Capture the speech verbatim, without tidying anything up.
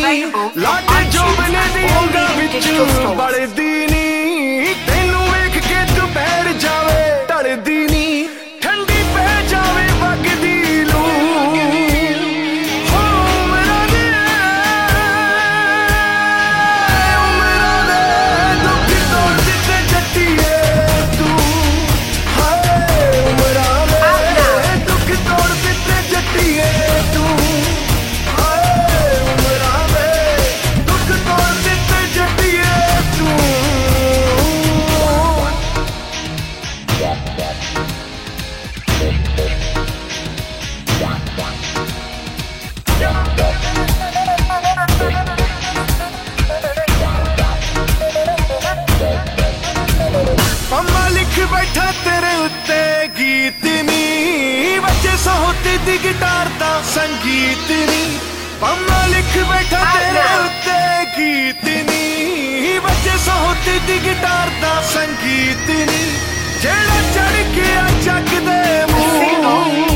लागे जो बने दियोंगा बिचू बढ़दी नी तेनू वेख के दोपहर जावे टड़दी नी ठंडी पै जावे वगदी लू हो उमरां दे उमरां दे दुख तोड़ दित्ते जट्टीए तू हाय उमरां दे दुख तोड़ दित्ते जट्टीए तू मम्मा लिख बैठा तेरे उत्ते गीत नी बच्चे सोहती दी गिटार दा संगीत नी मम्मा लिख बैठा तेरे उत्ते गीत नी बच्चे सोहती दी गिटार दा संगीत नी जेड़ा चढ़ के आ जग दे मुंह